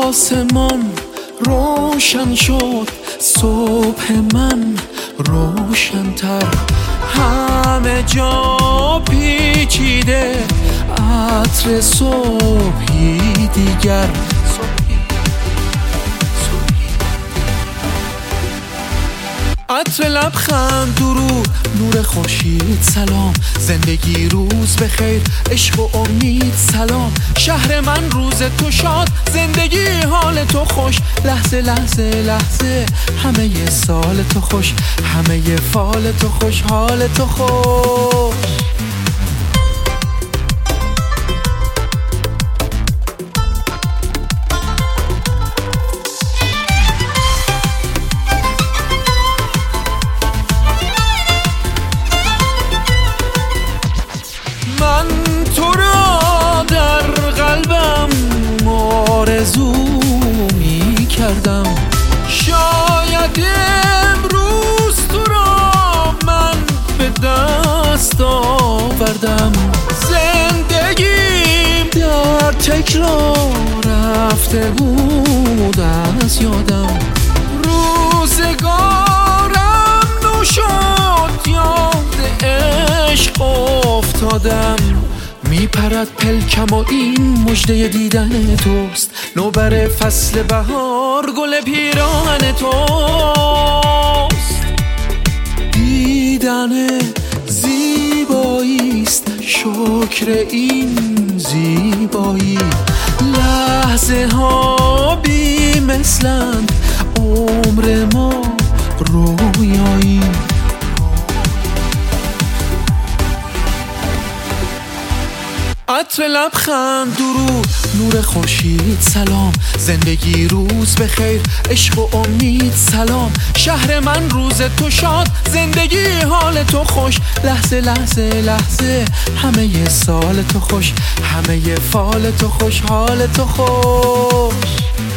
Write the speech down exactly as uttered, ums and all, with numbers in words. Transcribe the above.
آسمان روشن شد، صبح من روشن‌تر، همه جا پیچیده عطر صبحی دیگر. عطر لبخند، درود، نور خورشید، سلام، زندگی روز بخیر، عشق و امید، سلام، شهر من روز تو شاد، زندگی حال تو خوش، لحظه لحظه لحظه همه سال تو خوش، همه فال تو خوش، حال تو خوش. من تو را در قلبم آرزو می کردم، شاید امروز تو را من به دست آوردم. زندگیم در تکرار رفته بود از یادم، روزگارم نو شد، یاد عشق افتادم. میپرد پلکم و این مژده دیدن توست، نوبر فصل بهار گل پیراهن توست. دیدن زیباییست، شکر این زیبایی، لحظه ها بی مثلند، عمر ما رویایی. عطر لبخند، درود، نور خورشید، سلام، زندگی روز بخیر، عشق و امید، سلام، شهر من روز تو شاد، زندگی حال تو خوش، لحظه لحظه لحظه همه سال تو خوش، همه فال تو خوش، حال تو خوش.